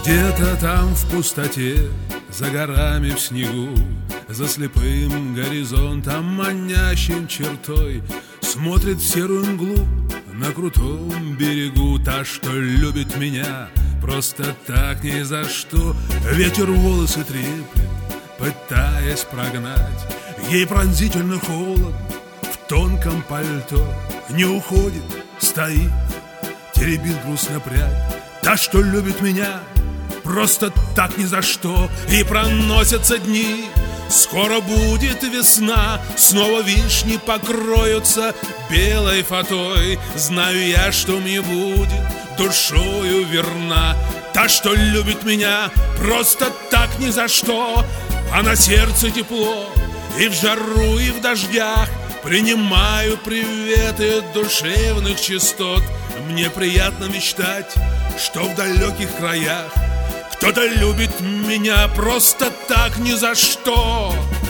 Где-то там в пустоте, за горами в снегу, за слепым горизонтом, манящим чертой, смотрит в серую мглу на крутом берегу та, что любит меня просто так, ни за что. Ветер волосы треплет, пытаясь прогнать. Ей пронзительно холодно в тонком пальто. Не уходит, стоит, теребит грустно прядь. Та, что любит меня просто так, ни за что. И проносятся дни, скоро будет весна, снова вишни покроются белой фатой. Знаю я, что мне будет душою верна та, что любит меня просто так, ни за что. А на сердце тепло, и в жару, и в дождях принимаю приветы душевных частот. Мне приятно мечтать, что в далеких краях кто-то любит меня просто так, ни за что.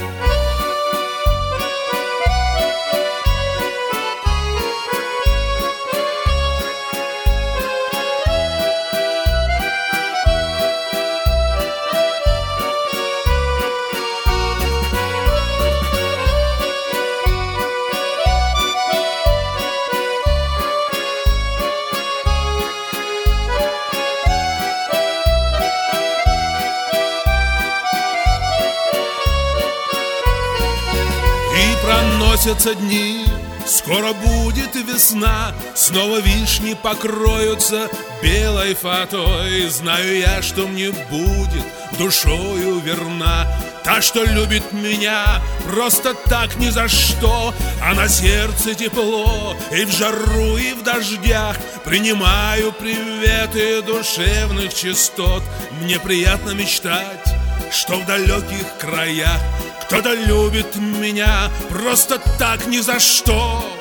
Проносятся дни, скоро будет весна, снова вишни покроются белой фатой. Знаю я, что мне будет душою верна та, что любит меня просто так, ни за что. А на сердце тепло, и в жару, и в дождях принимаю приветы душевных частот. Мне приятно мечтать, что в далеких краях кто-то любит меня просто так, ни за что.